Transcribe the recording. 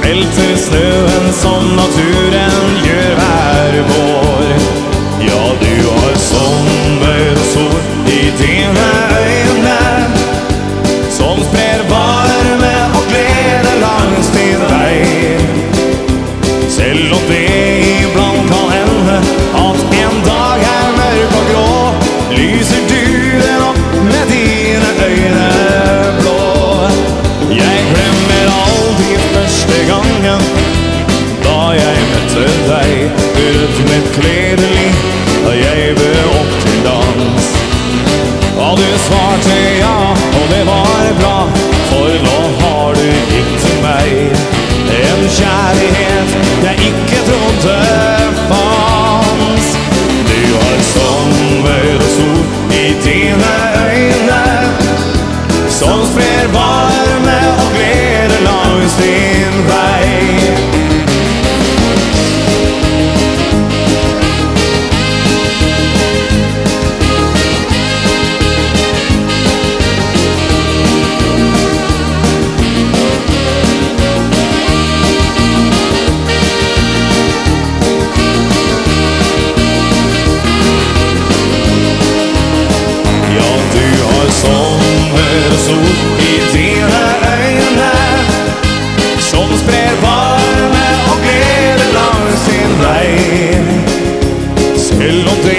smelter snøen som naturen gjør hver vår. Ja, du har sommer og sol i dine øyne, som sprer varme og glede langs din vei. Selv om det iblant kan hende at en dag er mørk og grå, lyser du den opp med dine øyne blå. Jeg glemmer aldri første gangen da jeg møtte deg, rødt med kledelig, da jeg bød opp til dans. Og du svarte ja, og det var bra, for nå har du gitt meg en kjærlighet jeg ikke trodde fanns. Du har sommer og sol i dine øyne, som sprer varme og glede langs din vei. Sommer og sol i dine øyne, som sprer varme og glede langs din vei. Selv om det